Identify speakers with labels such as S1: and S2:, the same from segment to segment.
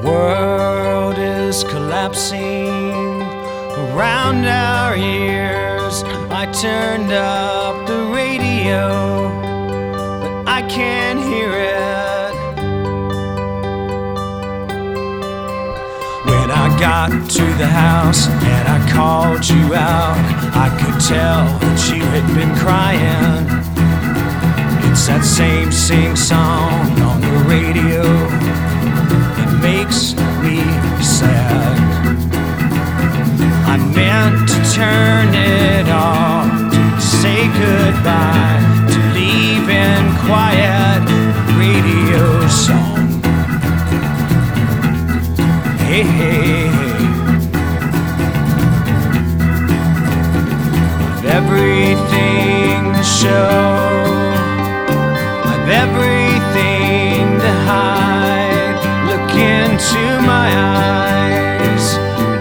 S1: World is collapsing around our ears. I turned up the radio, but I can't hear it. When I got to the house and I called you out, I could tell that you had been crying. It's that same sing-song on the radio. It makes me sad. I meant to turn it off, to say goodbye, to leave in quiet radio song. Hey, hey, hey. With everything to show, with everything to hide, look into my eyes.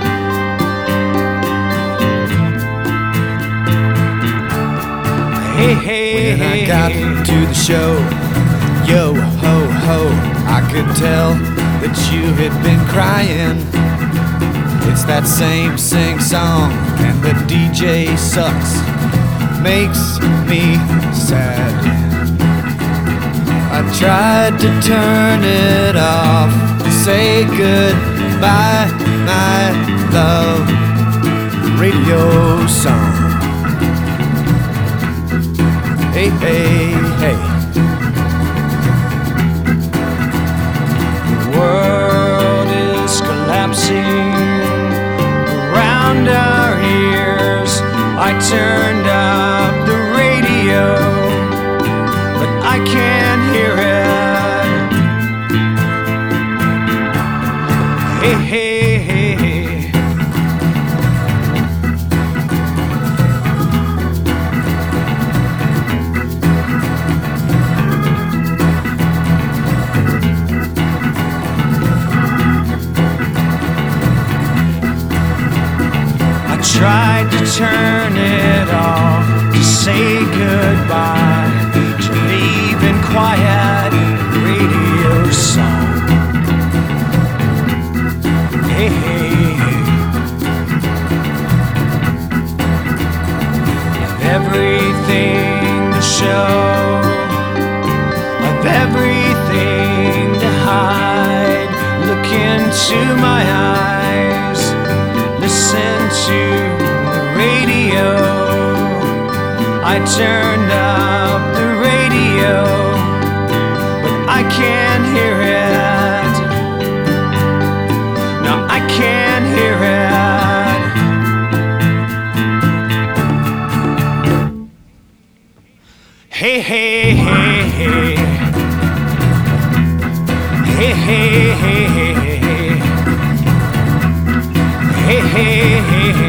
S1: Hey, hey,
S2: when I got to the show, yo ho ho, I could tell that you had been crying. It's that same sing song, and the DJ sucks, makes me sad. I tried to turn it off, to say goodbye, my love, radio song. Hey, hey, hey.
S1: The world is collapsing around our ears. I turned up the radio, but I can't hear it. Hey, hey, hey, hey. I tried to turn it off, to say goodbye, to leave in quiet radio song. Hey, hey, hey. Of everything to show, of everything to hide, look into my eyes, listen to the radio. I turned up the radio, but I can't hear it. No, I can't hear it. Hey, hey, hey, hey. Hey, hey, hey, hey, hey. Hey, hey, hey, hey.